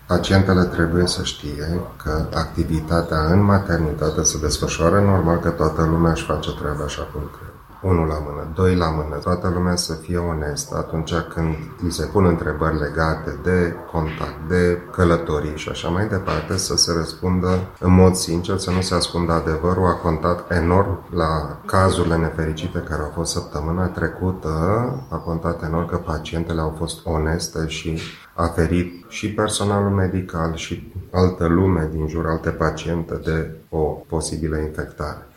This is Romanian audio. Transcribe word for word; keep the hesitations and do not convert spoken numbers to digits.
Pacientele trebuie să știe că activitatea în maternitate se desfășoară normal, că toată lumea își face treaba așa cum trebuie. Unul la mână, doi la mână, toată lumea să fie onestă atunci când li se pun întrebări legate de contact, de călătorii și așa mai departe, să se răspundă în mod sincer, să nu se ascundă adevărul. A contat enorm la cazurile nefericite care au fost săptămâna trecută, a contat enorm că pacientele au fost oneste și a ferit și personalul medical și altă lume din jur, alte paciente de o posibilă infectare.